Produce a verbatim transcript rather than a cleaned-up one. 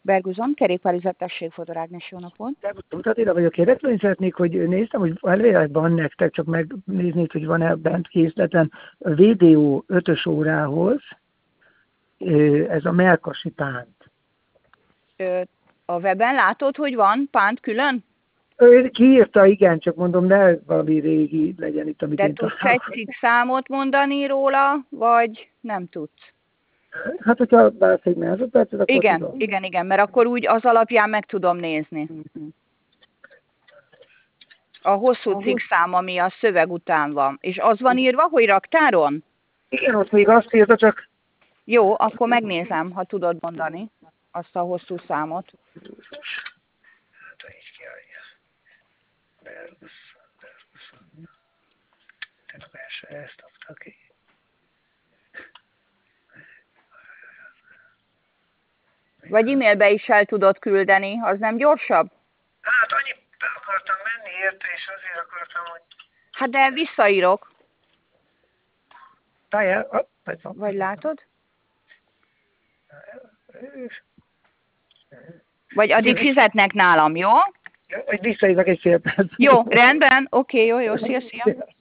Berguzon, kerékpárüzlet, tessék, Fodor Ágnes, jó napot. Mutatira vagyok, érdeklődni szeretnék, hogy néztem, hogy elvileg van nektek, csak megnéznék, hogy van-e bent készleten vé dé ó ötös órához, ez a melkasi pánt. Ö, a weben látod, hogy van pánt külön? Ő kiírta, igen, csak mondom, ne valami régi legyen itt, amit De én tudsz találok. egy cikkszámot mondani róla, vagy nem tudsz? Hát, hogyha vársz egy másodpercet, akkor Igen, tudom. igen, igen, mert akkor úgy az alapján meg tudom nézni. A hosszú cikkszám, ami a szöveg után van. És az van írva, hogy raktáron? Igen, ott még azt írta, csak... Jó, akkor megnézem, ha tudod mondani azt a hosszú számot. Ezt adta ki. Vagy e-mailbe is el tudod küldeni, az nem gyorsabb? Hát annyit akartam menni érte, és azért akartam, hogy... Hát de visszaírok. Tájjel, oh, vagy, vagy látod? Vagy addig fizetnek nálam, jó? Vagy visszaírok egy fél perc. Jó, rendben, oké, jó, jó, szia, szia.